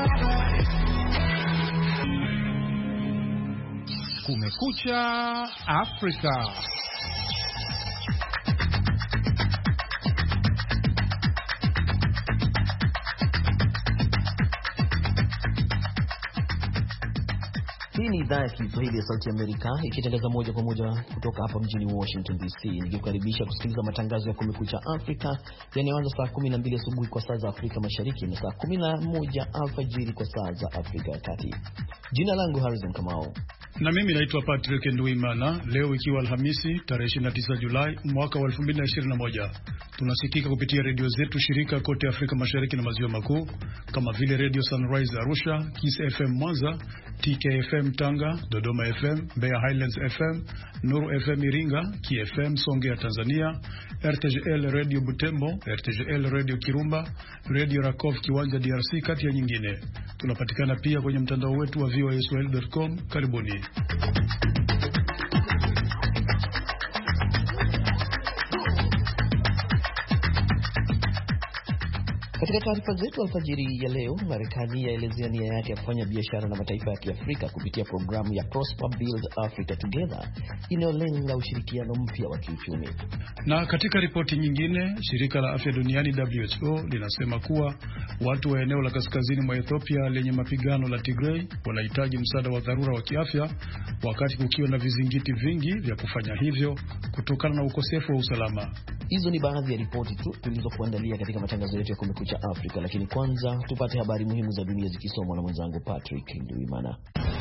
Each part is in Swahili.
Kumekucha Afrika. Hii ni idhaa ya Kiswahili ya Sauti ya Amerika ikitangaza moja kwa moja kutoka hapa mjini Washington DC, nikikukaribisha kusikiliza matangazo ya Kumekucha Afrika yanayoanza saa 12 asubuhi kwa saa za Afrika Mashariki na saa 11 alfajiri kwa saa za Afrika ya Kati. Jina langu Harrison Kamau. Na mimi naitwa Patrick Nduimana. Leo ikiwa Alhamisi tarehe 29 Julai mwaka wa 2021, tunasikika kupitia redio zetu shirika kote Afrika Mashariki na Maziwa Makuu kama vile Radio Sunrise Arusha, Kiss FM Mwanza, TKFM Tanga, Dodoma FM, Mbeya Highlands FM, Nuru FM Iringa, KFM Songea Tanzania, RTGL Radio Butembo, RTGL Radio Kirumba, Radio Rakov Kiwanja DRC kati ya nyingine. Tunapatikana pia kwenye mtandao wetu wa voaswahili.com. Karibuni. Katika taarifa zetu alfajiri ya leo, Marekani yaelezea nia yake ya kufanya biashara na mataifa ya Kiafrika kupitia programu ya Prosper Build Africa Together inayolenga ushirikiano mpya wa kiuchumi. Na katika ripoti nyingine, shirika la afya duniani WHO linasema kuwa watu wa eneo la kaskazini mwa Ethiopia lenye mapigano la Tigray wanahitaji msaada wa dharura wa kiafya, wakati kukiwa na vizingiti vingi vya kufanya hivyo kutokana na ukosefu wa usalama. Hizo ni baadhi ya ripoti tu tulizokuandalia katika matangazo yetu ya Kumekucha Afrika, lakini kwanza tupate habari muhimu za dunia zikisomwa na mwenzangu Patrick Nduimana.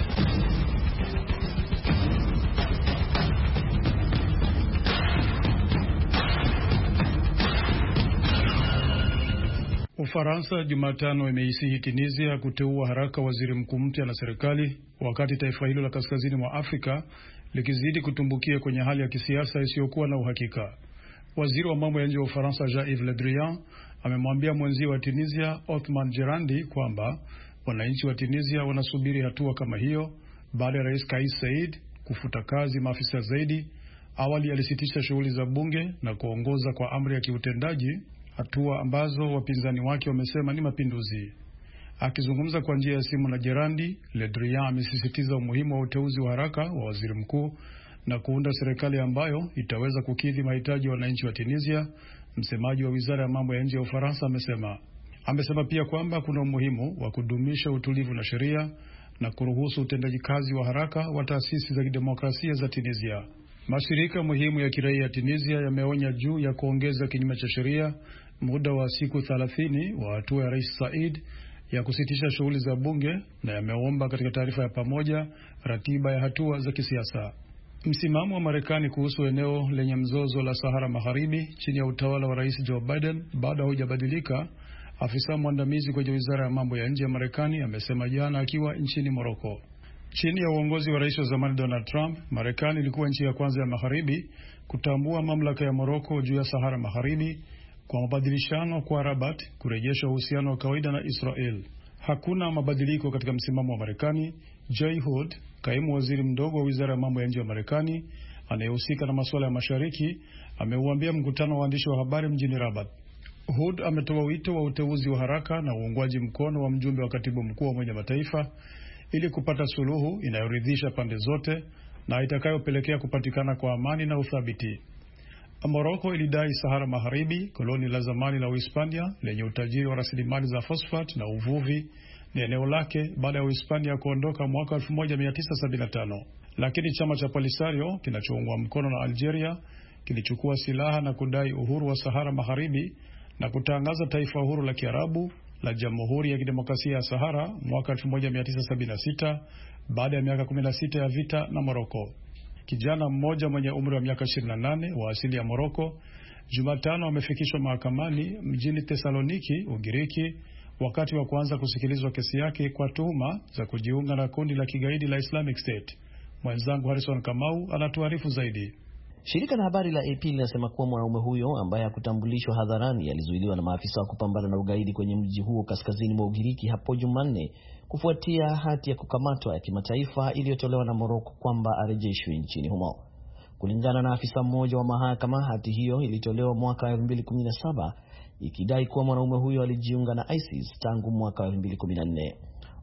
Ufaransa Jumatano imeisihi Tunisia kuteua haraka waziri mkuu mpya na serikali, wakati taifa hilo la kaskazini mwa Afrika likizidi kutumbukia kwenye hali ya kisiasa isiyokuwa na uhakika. Waziri wa mambo ya nje wa Ufaransa Jean-Yves Le Drian amemwambia mwenzi wa Tunisia Othman Jerandi kwamba wananchi wa Tunisia wanasubiri hatua kama hiyo baada ya Rais Kais Saied kufuta kazi maafisa zaidi. Awali alisitisha shughuli za bunge na kuongoza kwa amri ya kiutendaji, hatua ambazo wapinzani wake wamesema ni mapinduzi. Akizungumza kwa njia ya simu na Jerandi, Le Drian amesisitiza umuhimu wa uteuzi wa haraka wa waziri mkuu na kuunda serikali ambayo itaweza kukidhi mahitaji ya wananchi wa Tunisia. Msemaji wa Wizara ya Mambo ya Nje ya Ufaransa amesema pia kwamba kuna umuhimu wa kudumisha utulivu na sheria na kuruhusu utendaji kazi wa haraka wa taasisi za kidemokrasia za Tunisia. Mashirika muhimu ya kiraia ya Tunisia yameonya juu ya kuongeza kinyume cha sheria muda wa siku 30 wa hatua ya Rais Said ya kusitisha shughuli za bunge, na yameomba katika taarifa ya pamoja ratiba ya hatua za kisiasa. Msimamo wa Marekani kuhusu eneo lenye mzozo la Sahara Magharibi chini ya utawala wa Rais Joe Biden bado haujabadilika, afisa mwandamizi kwenye Wizara ya Mambo ya Nje ya Marekani amesema jana akiwa nchini Morocco. Chini ya uongozi wa Rais wa zamani Donald Trump, Marekani ilikuwa nchi ya kwanza ya Magharibi kutambua mamlaka ya Morocco juu ya Sahara Magharibi kwa mabadilishano kwa Rabat kurejesha uhusiano wa kawaida na Israel. Hakuna mabadiliko katika msimamo wa Marekani. Jay Hood, kaimu waziri mdogo wa Wizara ya Mambo ya Nje ya Marekani anayehusika na masuala ya Mashariki, ameuambia mkutano wa waandishi wa habari mjini Rabat. Hood ametoa wito wa uteuzi wa haraka na uungwaji mkono wa mjumbe wa katibu mkuu wa Umoja wa Mataifa ili kupata suluhu inayoridhisha pande zote na itakayopelekea kupatikana kwa amani na uthabiti. Morocco ilidai Sahara Magharibi, koloni la zamani la Uhispania lenye utajiri wa rasilimali za fosfati na uvuvi, ni eneo lake baada ya Uhispania kuondoka mwaka 1975. Lakini chama cha Polisario kinachoungwa mkono na Algeria kilichukua silaha na kudai uhuru wa Sahara Magharibi na kutangaza taifa huru la Kiarabu la Jamhuri ya Kidemokrasia ya Sahara mwaka 1976 baada ya miaka 16 ya vita na Morocco. Kijana mmoja mwenye umri wa miaka 28 wa asili ya Morocco Jumatano amefikishwa mahakamani mjini Thessaloniki, Ugiriki, wakati wa kuanza kusikilizwa kesi yake kwa tuhuma za kujiunga na kundi la kigaidi la Islamic State. Mwenzangu Harrison Kamau anatuarifu zaidi. Shirika la habari la AP linasema kuwa mwanaume huyo ambaye hakutambulishwa hadharani alizuiliwa na maafisa wa kupambana na ugaidi kwenye mji huo kaskazini mwa Ugiriki hapo Jumanne kufuatia hati ya kukamatwa ya kimataifa iliyotolewa na Morocco kwamba arejeshwe nchini humo. Kulingana na afisa mmoja wa mahakama, hati hiyo ilitolewa mwaka 2017 ikidai kuwa mwanaume huyo alijiunga na ISIS tangu mwaka 2014.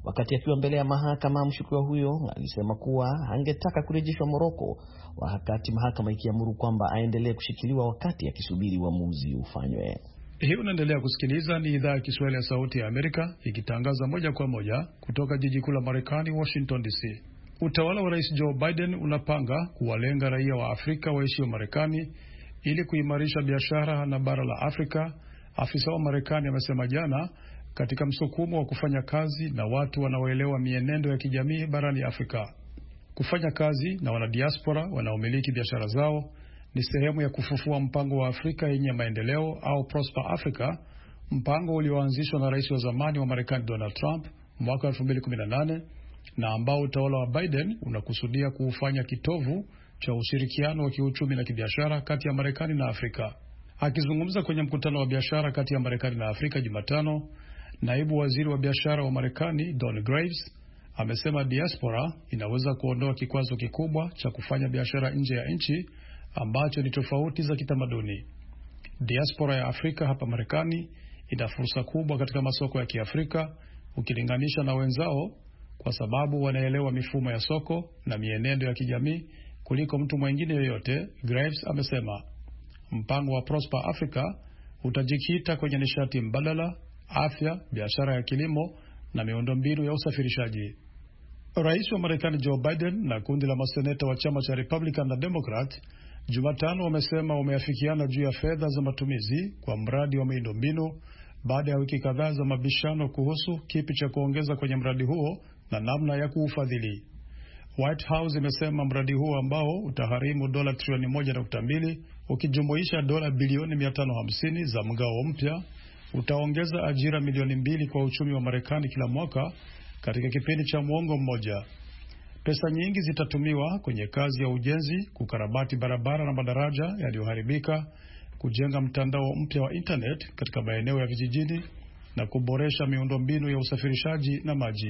Wakati akiwa mbele ya mahakama, mshukiwa huyo alisema kuwa angetaka kurejeshwa Morocco wakati mahakama ikiamuru kwamba aendelee kushikiliwa wakati akisubiri uamuzi ufanywe. Hii unaendelea kusikiliza, ni idhaa ya Kiswahili ya Sauti ya Amerika ikitangaza moja kwa moja kutoka jiji kuu la Marekani, Washington DC. Utawala wa Rais Joe Biden unapanga kuwalenga raia wa Afrika waishio Marekani ili kuimarisha biashara na bara la Afrika, afisa wa Marekani amesema jana, katika msukumo wa kufanya kazi na watu wanaoelewa mienendo ya kijamii barani Afrika. Kufanya kazi na wanadiaspora wanaomiliki biashara zao ni sehemu ya kufufua mpango wa Afrika yenye maendeleo au Prosper Africa, mpango ulioanzishwa na rais wa zamani wa Marekani Donald Trump mwaka 2018 na ambao utawala wa Biden unakusudia kuufanya kitovu cha ushirikiano wa kiuchumi na kibiashara kati ya Marekani na Afrika. Akizungumza kwenye mkutano wa biashara kati ya Marekani na Afrika Jumatano, naibu waziri wa biashara wa Marekani Don Graves amesema diaspora inaweza kuondoa kikwazo kikubwa cha kufanya biashara nje ya nchi ambacho ni tofauti za kitamaduni. Diaspora ya Afrika hapa Marekani ina fursa kubwa katika masoko ya Kiafrika ukilinganisha na wenzao kwa sababu wanaelewa mifumo ya soko na mienendo ya kijamii kuliko mtu mwingine yoyote, Graves amesema. Mpango wa Prosper Africa utajikita kwenye nishati mbadala, afya, biashara ya kilimo na miundombinu ya usafirishaji. Rais wa Marekani Joe Biden na kundi la maseneta wa chama cha Republican na Democrat Jumatano wamesema wameafikiana juu ya fedha za matumizi kwa mradi wa miundombinu baada ya wiki kadhaa za mabishano kuhusu kipi cha kuongeza kwenye mradi huo na namna ya kuufadhili. White House imesema mradi huo ambao utagharimu dola trilioni 1.2 ukijumuisha dola bilioni 550 za mgao mpya utaongeza ajira milioni 2 kwa uchumi wa Marekani kila mwaka katika kipindi cha muongo mmoja. Pesa nyingi zitatumiwa kwenye kazi ya ujenzi, kukarabati barabara na madaraja yaliyoharibika, kujenga mtandao mpya wa internet katika maeneo ya vijijini na kuboresha miundombinu ya usafirishaji na maji.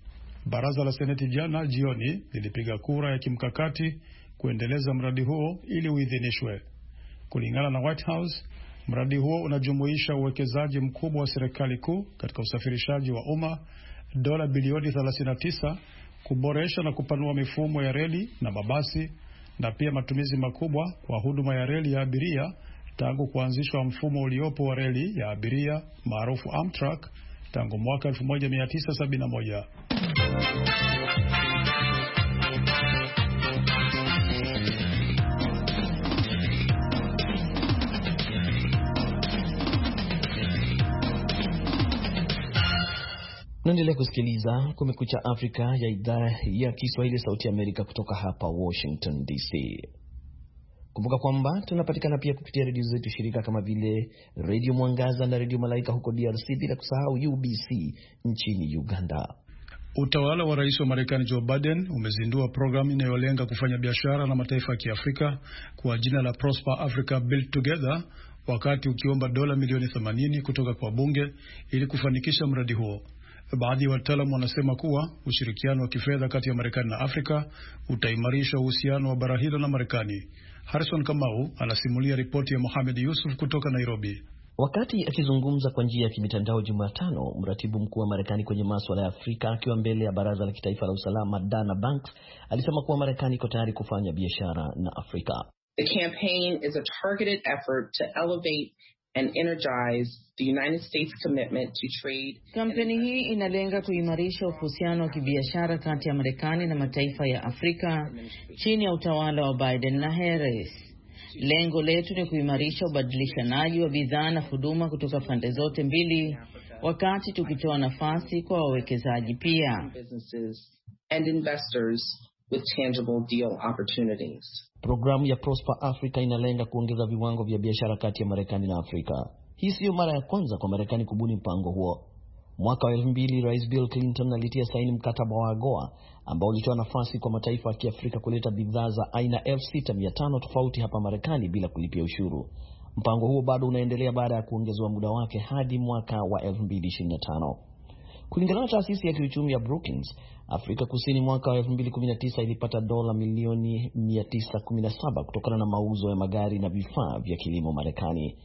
Baraza la Seneti jana jioni lilipiga kura ya kimkakati kuendeleza mradi huo ili uidhinishwe. Kulingana na White House, mradi huo unajumuisha uwekezaji mkubwa wa serikali kuu katika usafirishaji wa umma, dola bilioni 39, kuboresha na kupanua mifumo ya reli na mabasi, na pia matumizi makubwa kwa huduma ya reli ya abiria tangu kuanzishwa mfumo uliopo wa reli ya abiria maarufu Amtrak tangu mwaka 1971. Naendelea kusikiliza Kumekucha Afrika ya idhaa ya Kiswahili Sauti ya Amerika kutoka hapa Washington DC. Kumbuka kwamba tunapatikana pia kupitia redio zetu shirika kama vile Radio Mwangaza na Radio Malaika huko DRC, bila kusahau UBC nchini Uganda. Utawala wa rais wa Marekani Joe Biden umezindua programu inayolenga kufanya biashara na mataifa ya Kiafrika kwa jina la Prosper Africa Build Together, wakati ukiomba dola milioni 80 kutoka kwa bunge ili kufanikisha mradi huo. Baadhi ya wataalamu wanasema kuwa ushirikiano wa kifedha kati ya Marekani na Afrika utaimarisha uhusiano wa bara hilo na Marekani. Harrison Kamau anasimulia ripoti ya Mohamed Yusuf kutoka Nairobi. Wakati akizungumza kwa njia ya kimitandao Jumatano, mratibu mkuu wa Marekani kwenye masuala ya Afrika akiwa mbele ya Baraza la Kitaifa la Usalama, Dana Banks alisema kuwa Marekani iko tayari kufanya biashara na Afrika. The campaign is a targeted effort to elevate and energize the United States commitment to trade. Kampeni hii inalenga kuimarisha uhusiano wa kibiashara kati ya Marekani na mataifa ya Afrika chini ya utawala wa Biden na Harris. Lengo letu ni kuimarisha ubadilishanaji wa bidhaa na huduma kutoka pande zote mbili, wakati tukitoa nafasi kwa wawekezaji pia and investors with tangible deal opportunities. Programu ya Prosper Africa inalenga kuongeza viwango vya biashara kati ya Marekani na Afrika. Hii sio mara ya kwanza kwa Marekani kubuni mpango huo. Mwaka wa 2000 Rais Bill Clinton alitia saini mkataba wa AGOA ambao ulitoa nafasi kwa mataifa ya Kiafrika kuleta bidhaa za aina 6500 tofauti hapa Marekani bila kulipia ushuru. Mpango huo bado unaendelea baada ya kuongezwa muda wake hadi mwaka wa 2025. Kulingana na taasisi ya kiuchumi ya Brookings, Afrika Kusini mwaka wa 2019 ilipata dola milioni 917 kutokana na mauzo ya magari na vifaa vya kilimo Marekani.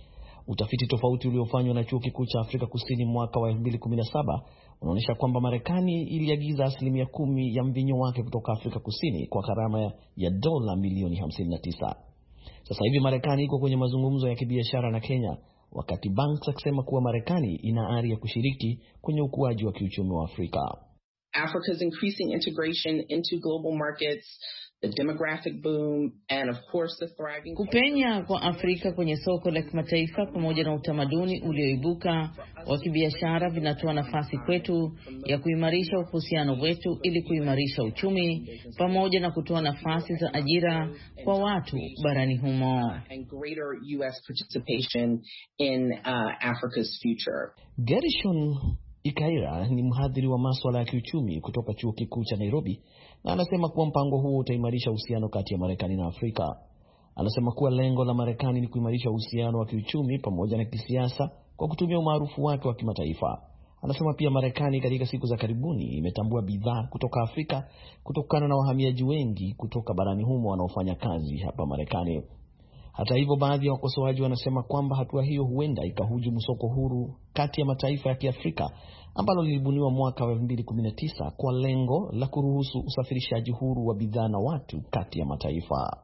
Utafiti tofauti uliofanywa na chuo kikuu cha Afrika Kusini mwaka wa 2017 unaonyesha kwamba Marekani iliagiza 10% ya mvinyo wake kutoka Afrika Kusini kwa gharama ya dola milioni 59. Sasa hivi Marekani iko kwenye mazungumzo ya kibiashara na Kenya, wakati Banks akisema kuwa Marekani ina ari ya kushiriki kwenye ukuaji wa kiuchumi wa Afrika. Africa's increasing integration into global markets, the demographic boom, and of course the thriving... Kupenya kwa Afrika kwenye soko la kimataifa pamoja na utamaduni ulioibuka wa kibiashara vinatoa nafasi kwetu ya kuimarisha uhusiano wetu ili kuimarisha uchumi pamoja na kutoa nafasi za ajira kwa watu barani humo. And greater US participation in Africa's future. Gershon Ikaira ni mhadhiri wa masuala ya kiuchumi kutoka chuo kikuu cha Nairobi, na anasema kuwa mpango huo utaimarisha uhusiano kati ya Marekani na Afrika. Anasema kuwa lengo la Marekani ni kuimarisha uhusiano wa kiuchumi pamoja na kisiasa kwa kutumia umaarufu wake wa kimataifa. Anasema pia Marekani katika siku za karibuni imetambua bidhaa kutoka Afrika kutokana na wahamiaji wengi kutoka barani humo wanaofanya kazi hapa Marekani. Hata hivyo, baadhi ya wakosoaji wanasema kwamba hatua hiyo huenda ikahujumu soko huru kati ya mataifa ya Kiafrika ambalo lilibuniwa mwaka wa 2019 kwa lengo la kuruhusu usafirishaji huru wa bidhaa na watu kati ya mataifa.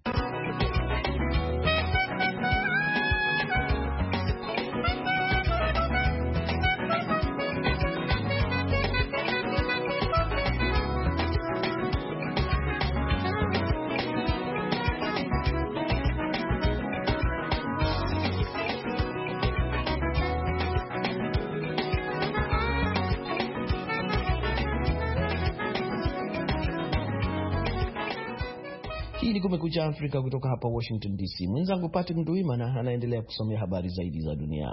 Hii ni Kumekucha Afrika kutoka hapa Washington DC. Mwenzangu Patrick Nduimana anaendelea kusomea habari zaidi za dunia.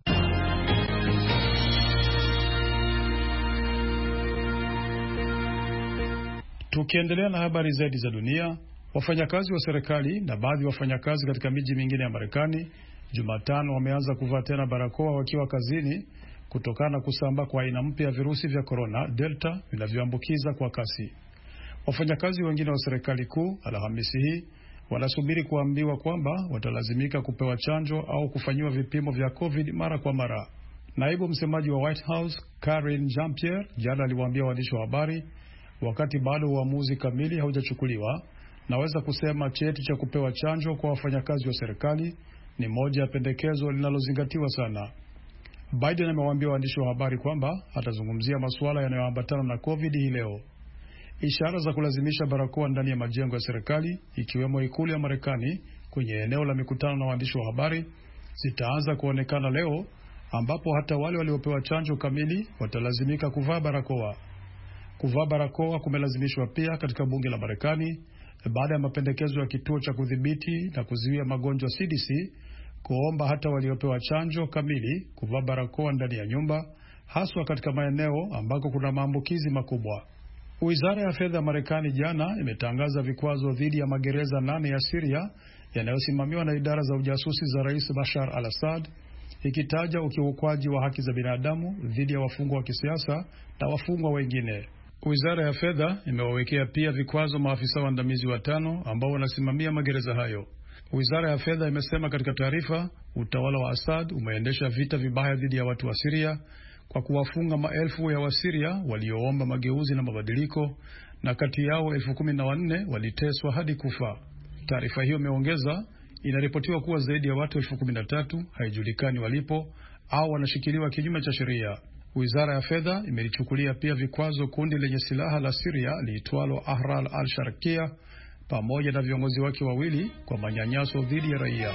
Tukiendelea na habari zaidi za dunia, wafanyakazi wa serikali na baadhi ya wafanyakazi katika miji mingine ya Marekani Jumatano wameanza kuvaa tena barakoa wakiwa kazini kutokana na kusambaa kwa aina mpya ya virusi vya corona Delta vinavyoambukiza kwa kasi. Wafanyakazi wengine wa serikali kuu Alhamisi hii wanasubiri kuambiwa kwamba watalazimika kupewa chanjo au kufanyiwa vipimo vya COVID mara kwa mara. Naibu msemaji wa White House Karine Jean-Pierre jana aliwaambia waandishi wa habari, wakati bado uamuzi kamili haujachukuliwa, naweza kusema cheti cha kupewa chanjo kwa wafanyakazi wa serikali ni moja ya pendekezo linalozingatiwa sana. Biden amewaambia waandishi wa habari kwamba atazungumzia masuala yanayoambatana na COVID hii leo. Ishara za kulazimisha barakoa ndani ya majengo ya serikali, ikiwemo ikulu ya Marekani, kwenye eneo la mikutano na waandishi wa habari, zitaanza kuonekana leo, ambapo hata wale waliopewa chanjo kamili watalazimika kuvaa barakoa. Kuvaa barakoa kumelazimishwa pia katika bunge la Marekani baada ya mapendekezo ya kituo cha kudhibiti na kuzuia magonjwa CDC kuomba hata waliopewa chanjo kamili kuvaa barakoa ndani ya nyumba, haswa katika maeneo ambako kuna maambukizi makubwa. Wizara ya fedha ya Marekani jana imetangaza vikwazo dhidi ya magereza 8 ya Syria yanayosimamiwa na idara za ujasusi za Rais Bashar al-Assad, ikitaja ukiukwaji wa haki za binadamu dhidi ya wafungwa wa kisiasa na wafungwa wengine. Wizara ya fedha imewawekea pia vikwazo maafisa waandamizi 5 ambao wanasimamia magereza hayo. Wizara ya fedha imesema katika taarifa, utawala wa Assad umeendesha vita vibaya dhidi ya watu wa Syria kwa kuwafunga maelfu ya Wasiria walioomba mageuzi na mabadiliko, na kati yao 14,000 waliteswa hadi kufa. Taarifa hiyo imeongeza, inaripotiwa kuwa zaidi ya watu 13,000 haijulikani walipo au wanashikiliwa kinyume cha sheria. Wizara ya fedha imelichukulia pia vikwazo kundi lenye silaha la Syria liitwalo Ahrar al-Sharqiya pamoja na viongozi wake 2 kwa manyanyaso dhidi ya raia.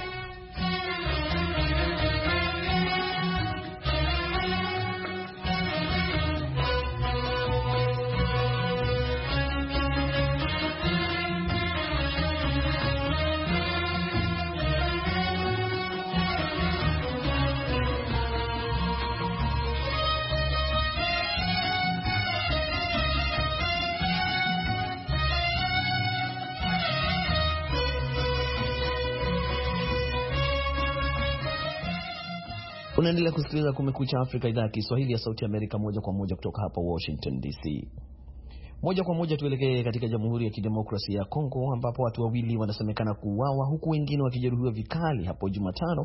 Unaendelea kusikiliza Kumekucha Afrika, idhaa ya Kiswahili ya Sauti ya Amerika, moja kwa moja kutoka hapa Washington DC. Moja kwa moja tuelekee katika Jamhuri ya Kidemokrasia ya Kongo, ambapo watu 2 wanasemekana kuuawa huku wengine wakijeruhiwa vikali hapo Jumatano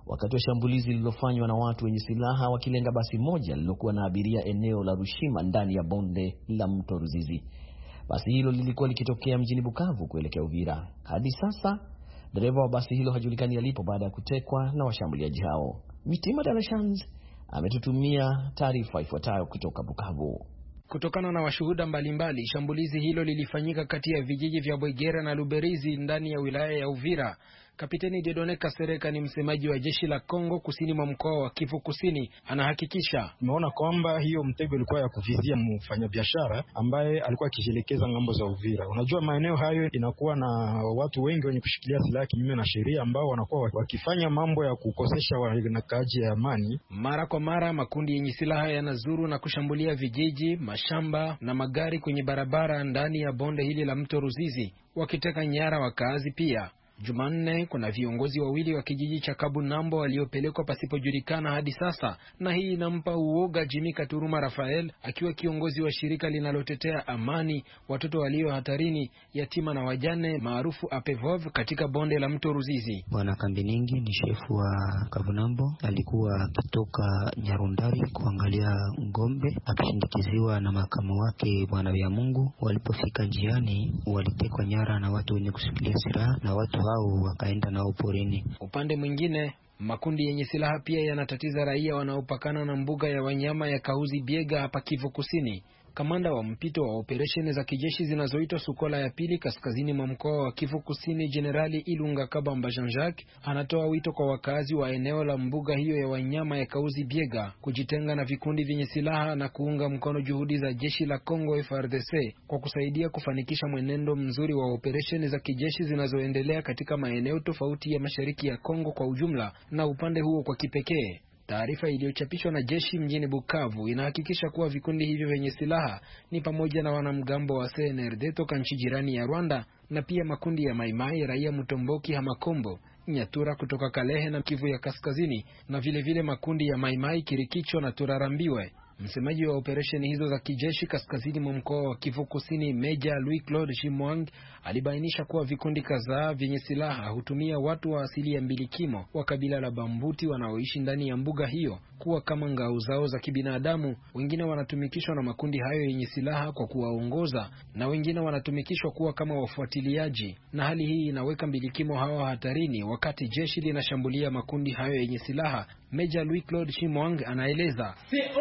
wakati wa shambulizi lililofanywa na watu wenye silaha wakilenga basi moja lililokuwa na abiria eneo la Rushima ndani ya bonde la mto Ruzizi. Basi hilo lilikuwa likitokea mjini Bukavu kuelekea Uvira. Hadi sasa dereva wa basi hilo hajulikani alipo baada ya kutekwa na washambuliaji hao. Mitima Darashans ametutumia taarifa ifuatayo kutoka Bukavu. Kutokana na washuhuda mbalimbali, shambulizi hilo lilifanyika kati ya vijiji vya Bwegera na Luberizi ndani ya wilaya ya Uvira. Kapiteni Dieudonne Kasereka ni msemaji wa jeshi la Kongo kusini mwa mkoa wa Kivu Kusini. Anahakikisha tumeona kwamba hiyo mtego ilikuwa ya kuvizia mfanyabiashara ambaye alikuwa akijielekeza ngambo za Uvira. Unajua maeneo hayo inakuwa na watu wengi wenye kushikilia silaha kinyume na sheria ambao wanakuwa wakifanya mambo ya kukosesha wanakaaji ya amani. Mara kwa mara makundi yenye silaha yanazuru na kushambulia vijiji, mashamba na magari kwenye barabara ndani ya bonde hili la mto Ruzizi, wakiteka nyara wakazi pia. Jumanne kuna viongozi wawili wa kijiji cha Kabunambo waliopelekwa pasipojulikana hadi sasa, na hii inampa uoga Jimmy Katuruma Rafael, akiwa kiongozi wa shirika linalotetea amani, watoto walio hatarini, yatima na wajane maarufu APEVOV katika bonde la mto Ruzizi. Bwana Kambiningi ni shefu wa Kabunambo, alikuwa akitoka Nyarundari kuangalia ngombe akishindikiziwa na makamu wake Bwana ya Mungu. Walipofika njiani walitekwa nyara na watu wenye kushikilia silaha na watu hao wakaenda nao porini. Upande mwingine, makundi yenye silaha pia yanatatiza raia wanaopakana na mbuga ya wanyama ya Kahuzi Biega hapa Kivu Kusini. Kamanda wa mpito wa operesheni za kijeshi zinazoitwa Sukola ya pili kaskazini mwa mkoa wa Kivu Kusini, Generali Ilunga Kabamba Jean-Jacques, anatoa wito kwa wakazi wa eneo la mbuga hiyo ya wanyama ya Kahuzi Biega kujitenga na vikundi vyenye silaha na kuunga mkono juhudi za jeshi la Kongo FARDC kwa kusaidia kufanikisha mwenendo mzuri wa operesheni za kijeshi zinazoendelea katika maeneo tofauti ya mashariki ya Kongo kwa ujumla na upande huo kwa kipekee. Taarifa iliyochapishwa na jeshi mjini Bukavu inahakikisha kuwa vikundi hivyo vyenye silaha ni pamoja na wanamgambo wa CNRD toka nchi jirani ya Rwanda na pia makundi ya Maimai, Raia Mutomboki, Hamakombo, Nyatura kutoka Kalehe na Kivu ya Kaskazini, na vile makundi ya Maimai, Kirikicho na Turarambiwe. Msemaji wa operesheni hizo za kijeshi kaskazini mwa mkoa wa Kivu Kusini, Meja Louis Claude Chimwang, alibainisha kuwa vikundi kadhaa vyenye silaha hutumia watu wa asili ya mbilikimo wa kabila la Bambuti wanaoishi ndani ya mbuga hiyo kuwa kama ngao zao za kibinadamu. Wengine wanatumikishwa na makundi hayo yenye silaha kwa kuwaongoza, na wengine wanatumikishwa kuwa kama wafuatiliaji, na hali hii inaweka mbilikimo hao hatarini wakati jeshi linashambulia makundi hayo yenye silaha. Meja Louis Claude Chimwang anaeleza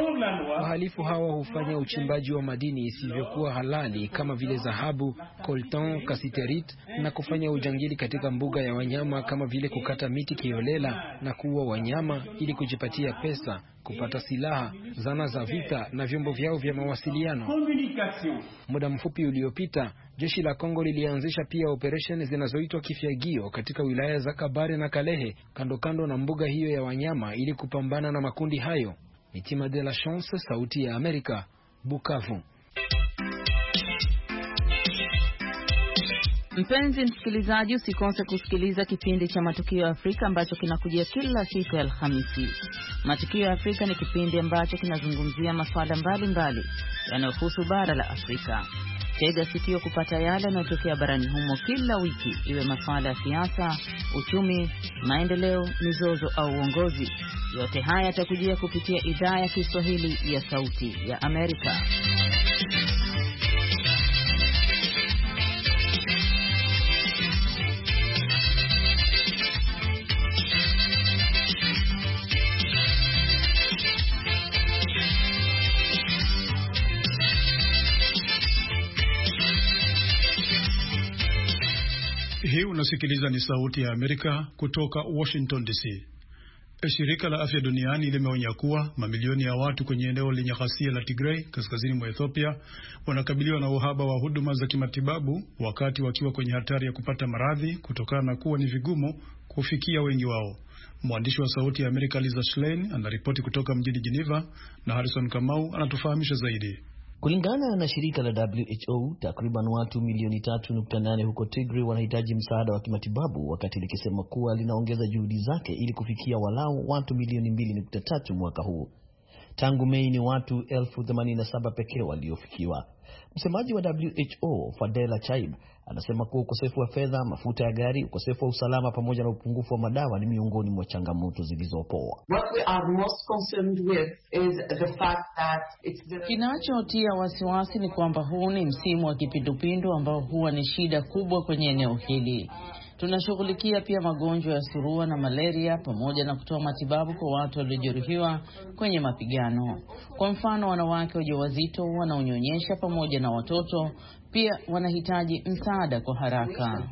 wahalifu hawa hufanya uchimbaji wa madini isivyokuwa halali kama vile dhahabu, coltan, kasiterit, na kufanya ujangili katika mbuga ya wanyama kama vile kukata miti kiholela na kuua wanyama ili kujipatia pesa, kupata silaha, zana za vita na vyombo vyao vya mawasiliano. Muda mfupi uliopita, jeshi la Kongo lilianzisha pia operesheni zinazoitwa Kifyagio katika wilaya za Kabare na Kalehe kando na mbuga hiyo ya wanyama ili kupambana na makundi hayo. Mitima de la Chance, Sauti ya Amerika, Bukavu. Mpenzi msikilizaji, usikose kusikiliza kipindi cha Matukio ya Afrika ambacho kinakujia kila siku ya Alhamisi. Matukio ya Afrika ni kipindi ambacho kinazungumzia masuala mbalimbali yanayohusu bara la Afrika. Tega sikio kupata yale yanayotokea barani humo kila wiki, iwe masuala ya siasa, uchumi, maendeleo, mizozo au uongozi. Yote haya yatakujia kupitia idhaa ya Kiswahili ya Sauti ya Amerika. Hii unasikiliza ni Sauti ya Amerika kutoka Washington DC. Shirika la Afya Duniani limeonya kuwa mamilioni ya watu kwenye eneo lenye ghasia la Tigray kaskazini mwa Ethiopia wanakabiliwa na uhaba wa huduma za kimatibabu wakati wakiwa kwenye hatari ya kupata maradhi kutokana na kuwa ni vigumu kufikia wengi wao. Mwandishi wa Sauti ya Amerika Lisa Schlein anaripoti kutoka mjini Geneva na Harrison Kamau anatufahamisha zaidi. Kulingana na shirika la WHO, takriban watu milioni 3.8 huko Tigray wanahitaji msaada wa kimatibabu, wakati likisema kuwa linaongeza juhudi zake ili kufikia walau watu milioni 2.3 mwaka huu. Tangu Mei ni watu 87,000 pekee waliofikiwa. Msemaji wa WHO Fadela Chaib anasema kuwa ukosefu wa fedha, mafuta ya gari, ukosefu wa usalama pamoja na upungufu wa madawa ni miongoni mwa changamoto zilizopo. Kinachotia wasiwasi ni kwamba huu ni msimu wa kipindupindu ambao huwa ni shida kubwa kwenye eneo hili. Tunashughulikia pia magonjwa ya surua na malaria pamoja na kutoa matibabu kwa watu waliojeruhiwa kwenye mapigano. Kwa mfano, wanawake wajawazito, wanaonyonyesha pamoja na watoto pia wanahitaji msaada kwa haraka.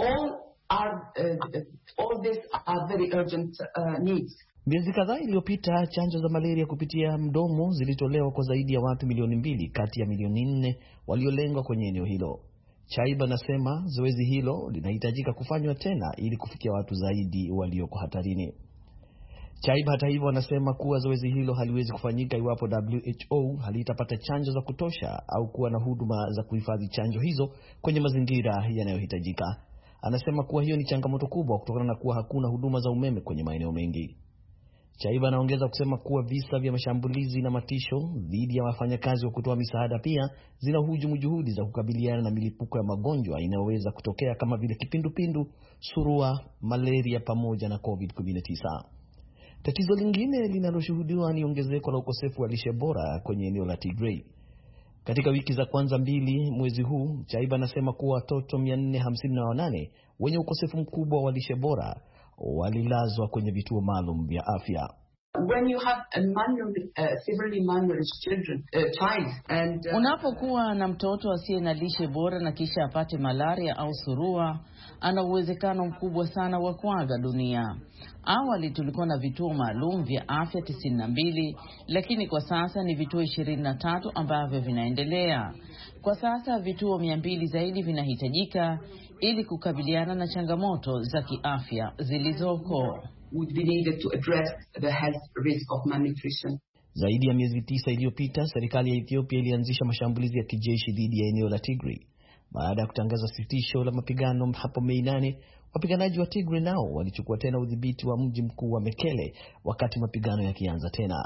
All these are very urgent needs. Miezi kadhaa iliyopita, chanjo za malaria kupitia mdomo zilitolewa kwa zaidi ya watu milioni 2 kati ya milioni 4 waliolengwa kwenye eneo hilo. Chaiba anasema zoezi hilo linahitajika kufanywa tena ili kufikia watu zaidi walioko hatarini. Chaiba hata hivyo anasema kuwa zoezi hilo haliwezi kufanyika iwapo WHO halitapata chanjo za kutosha au kuwa na huduma za kuhifadhi chanjo hizo kwenye mazingira yanayohitajika. Anasema kuwa hiyo ni changamoto kubwa kutokana na kuwa hakuna huduma za umeme kwenye maeneo mengi. Chaiba anaongeza kusema kuwa visa vya mashambulizi na matisho dhidi ya wafanyakazi wa kutoa misaada pia zinahujumu juhudi za kukabiliana na milipuko ya magonjwa inayoweza kutokea kama vile kipindupindu, surua, malaria pamoja na COVID-19. Tatizo lingine linaloshuhudiwa ni ongezeko la ukosefu wa lishe bora kwenye eneo la Tigray. Katika wiki za kwanza 2 mwezi huu, Chaiba anasema kuwa watoto 458 wenye ukosefu mkubwa wa lishe bora walilazwa kwenye vituo maalum vya afya. When you have a severely malnourished child and unapokuwa na mtoto asiye na lishe bora na kisha apate malaria au surua, ana uwezekano mkubwa sana wa kuaga dunia. Awali tulikuwa na vituo maalum vya afya 92, lakini kwa sasa ni vituo 23 ambavyo vinaendelea. Kwa sasa vituo 200 zaidi vinahitajika ili kukabiliana na changamoto za kiafya zilizoko. Would be needed to address the health risk of malnutrition. Zaidi ya miezi 9 iliyopita, serikali ya Ethiopia ilianzisha mashambulizi ya kijeshi dhidi ya eneo la Tigray. Baada ya kutangaza sitisho la mapigano hapo Mei 8, wapiganaji wa Tigray nao walichukua tena udhibiti wa mji mkuu wa Mekele wakati mapigano yakianza tena.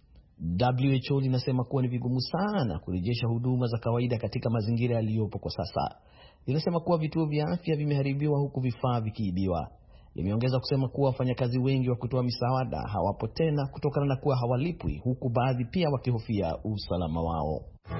WHO linasema kuwa ni vigumu sana kurejesha huduma za kawaida katika mazingira yaliyopo kwa sasa. Linasema kuwa vituo vya afya vimeharibiwa huku vifaa vikiibiwa. Limeongeza kusema kuwa wafanyakazi wengi wa kutoa misaada hawapo tena kutokana na kuwa hawalipwi, huku baadhi pia wakihofia usalama wao.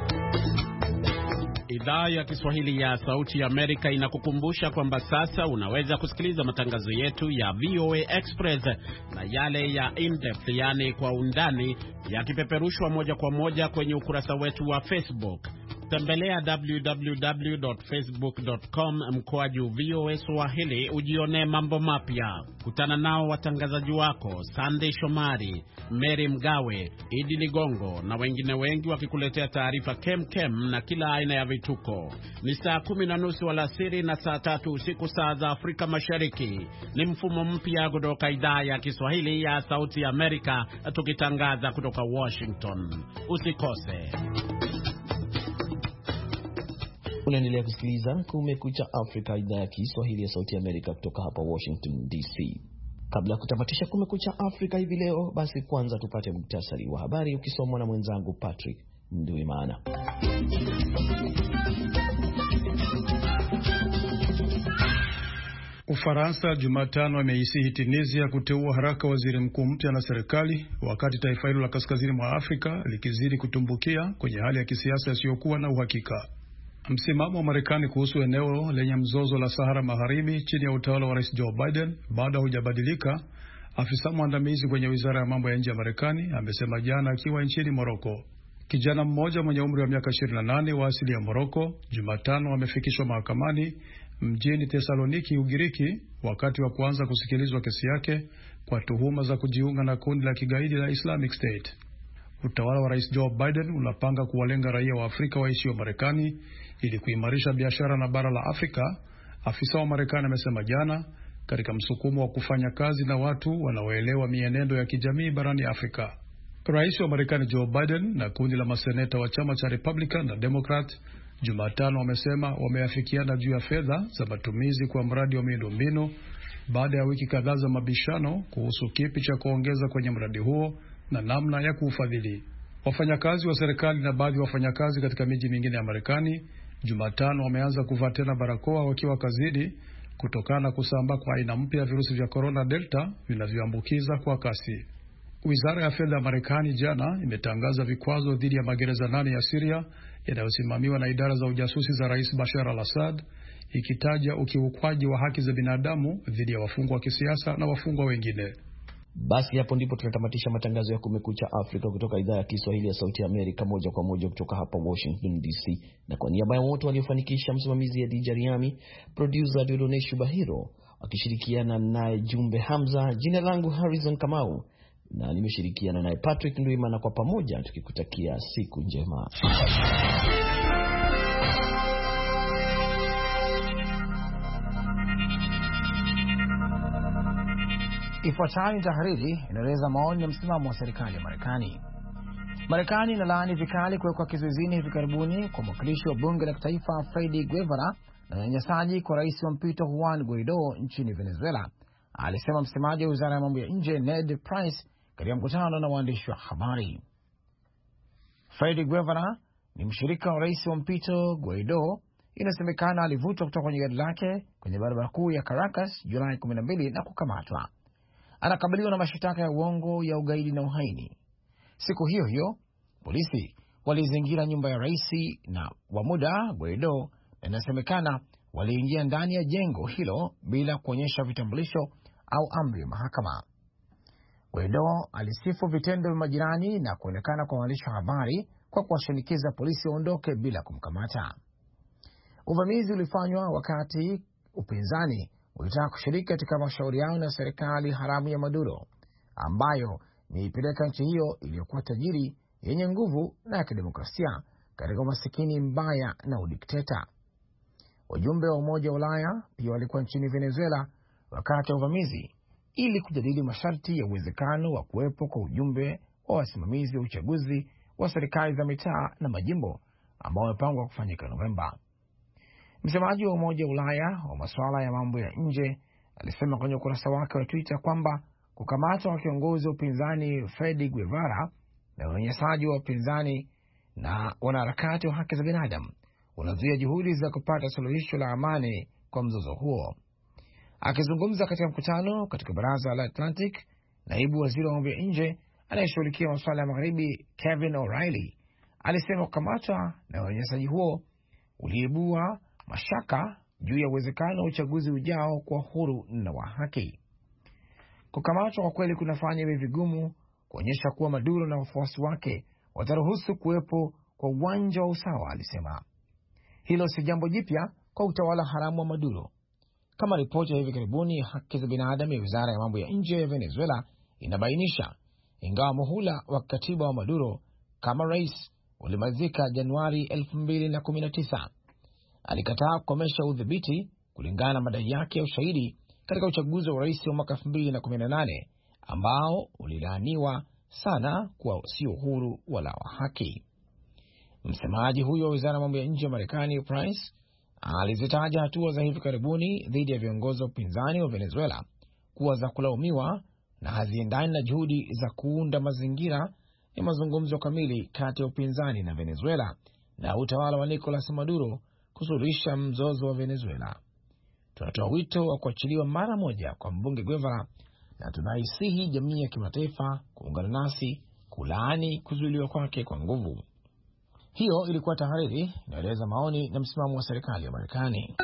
Idhaa ya Kiswahili ya Sauti ya Amerika inakukumbusha kwamba sasa unaweza kusikiliza matangazo yetu ya VOA Express na yale ya in-depth, yani kwa undani, yakipeperushwa moja kwa moja kwenye ukurasa wetu wa Facebook. Tembelea www.facebook.com/VOA Swahili ujione mambo mapya. Kutana nao watangazaji wako Sunday Shomari, Mary Mgawe, Idi Ligongo na wengine wengi wakikuletea taarifa kem na kila aina ya vituko. Ni saa 10:30 alasiri na saa 3 usiku saa za Afrika Mashariki. Ni mfumo mpya kutoka idhaa ya Kiswahili ya Sauti ya Amerika, tukitangaza kutoka Washington. Usikose. Unaendelea kusikiliza Kumekucha Afrika, idhaa ya Kiswahili ya Sauti ya Amerika kutoka hapa Washington DC. Kabla ya kutamatisha Kumekucha Afrika hivi leo, basi kwanza tupate muhtasari wa habari ukisomwa na mwenzangu Patrick Nduimana. Ufaransa Jumatano imeisihi Tunisia kuteua haraka waziri mkuu mpya na serikali, wakati taifa hilo la kaskazini mwa Afrika likizidi kutumbukia kwenye hali ya kisiasa isiyokuwa na uhakika. Msimamo wa Marekani kuhusu eneo lenye mzozo la Sahara Magharibi chini ya utawala wa Rais Joe Biden bado hujabadilika, afisa mwandamizi kwenye Wizara ya Mambo ya Nje ya Marekani amesema jana akiwa nchini Moroko. Kijana mmoja mwenye umri wa miaka 28 wa asili ya Moroko Jumatano amefikishwa mahakamani mjini Thessaloniki, Ugiriki, wakati wa kuanza kusikilizwa kesi yake kwa tuhuma za kujiunga na kundi la kigaidi la Islamic State. Utawala wa Rais Joe Biden unapanga kuwalenga raia wa Afrika waishio Marekani ili kuimarisha biashara na bara la Afrika, afisa wa Marekani amesema jana, katika msukumo wa kufanya kazi na watu wanaoelewa mienendo ya kijamii barani Afrika. Rais wa Marekani Joe Biden na kundi la maseneta wa chama cha Republican na Democrat Jumatano wamesema wameafikiana juu ya fedha za matumizi kwa mradi wa miundombinu baada ya wiki kadhaa za mabishano kuhusu kipi cha kuongeza kwenye mradi huo na namna ya kuufadhili. Wafanyakazi wa serikali na baadhi ya wafanyakazi katika miji mingine ya Marekani Jumatano wameanza kuvaa tena barakoa wakiwa kazini kutokana na kusambaa kwa aina mpya ya virusi vya corona Delta vinavyoambukiza kwa kasi. Wizara ya fedha ya Marekani jana imetangaza vikwazo dhidi ya magereza 8 ya Syria yanayosimamiwa na idara za ujasusi za Rais Bashar al-Assad, ikitaja ukiukwaji wa haki za binadamu dhidi ya wafungwa wa kisiasa na wafungwa wengine. Basi hapo ndipo tunatamatisha matangazo ya Kumekucha Afrika kutoka idhaa ya Kiswahili ya Sauti ya Amerika, moja kwa moja kutoka hapa Washington DC. Na kwa niaba ya wote waliofanikisha, msimamizi ya DJ Riami, producer Diodoneshu Bahiro, akishirikiana naye Jumbe Hamza, jina langu Harrison Kamau na nimeshirikiana naye Patrick Ndwimana, kwa pamoja tukikutakia siku njema. Ifuatayo ni tahariri inaeleza maoni na msimamo wa serikali ya Marekani. Marekani inalaani vikali kuwekwa kizuizini hivi karibuni kwa mwakilishi wa bunge la kitaifa Freddy Guevara na unyanyasaji kwa rais wa mpito Juan Guaido nchini Venezuela, alisema msemaji wa wizara ya mambo ya nje Ned Price katika mkutano na waandishi wa habari. Freddy Guevara ni mshirika wa rais wa mpito Guaido. Inasemekana alivutwa kutoka kwenye gari lake kwenye barabara kuu ya Caracas Julai 12 na kukamatwa. Anakabiliwa na mashitaka ya uongo ya ugaidi na uhaini. Siku hiyo hiyo, polisi walizingira nyumba ya rais na wa muda Guaido, na inasemekana waliingia ndani ya jengo hilo bila kuonyesha vitambulisho au amri ya mahakama. Guaido alisifu vitendo vya majirani na kuonekana kwa waandishi wa habari kwa kuwashinikiza polisi waondoke bila kumkamata. Uvamizi ulifanywa wakati upinzani ulitaka kushiriki katika mashauriano na serikali haramu ya Maduro, ambayo imeipeleka nchi hiyo iliyokuwa tajiri, yenye nguvu na ya kidemokrasia katika umasikini mbaya na udikteta. Wajumbe wa Umoja wa Ulaya pia walikuwa nchini Venezuela wakati wa uvamizi ili kujadili masharti ya uwezekano wa kuwepo kwa ujumbe wa wasimamizi wa uchaguzi wa serikali za mitaa na majimbo ambao wamepangwa kufanyika Novemba. Msemaji wa Umoja wa Ulaya wa masuala ya mambo ya nje alisema kwenye ukurasa wake wa Twitter kwamba kukamatwa kwa kiongozi wa upinzani Freddy Guevara na unyanyasaji wa upinzani na wanaharakati wa haki za binadamu unazuia juhudi za kupata suluhisho la amani kwa mzozo huo. Akizungumza katika mkutano katika baraza la Atlantic, naibu waziri wa mambo ya nje anayeshughulikia masuala ya magharibi Kevin O'Reilly alisema kukamatwa na unyanyasaji huo uliibua mashaka juu ya uwezekano wa uchaguzi ujao kwa huru na wa haki. Kukamatwa kwa kweli kunafanya iwe vigumu kuonyesha kuwa Maduro na wafuasi wake wataruhusu kuwepo kwa uwanja wa usawa, alisema. Hilo si jambo jipya kwa utawala haramu wa Maduro. Kama ripoti ya hivi karibuni ya haki za binadamu ya wizara ya mambo ya nje ya Venezuela inabainisha, ingawa muhula wa katiba wa Maduro kama rais ulimalizika Januari 2019, alikataa kukomesha udhibiti kulingana na madai yake ya ushahidi katika uchaguzi wa rais wa mwaka 2018 ambao ulilaaniwa sana kuwa sio huru wala wa haki. Msemaji huyo wa wizara ya mambo ya nje ya Marekani Price alizitaja hatua za hivi karibuni dhidi ya viongozi wa upinzani wa Venezuela kuwa za kulaumiwa na haziendani na juhudi za kuunda mazingira ya mazungumzo kamili kati ya upinzani na Venezuela na utawala wa Nicolas Maduro kusuluhisha mzozo wa Venezuela. Tunatoa wito wa kuachiliwa mara moja kwa mbunge Guevara na tunaisihi jamii ya kimataifa kuungana nasi kulaani kuzuiliwa kwake kwa nguvu. Hiyo ilikuwa tahariri inaeleza maoni na msimamo wa serikali ya Marekani.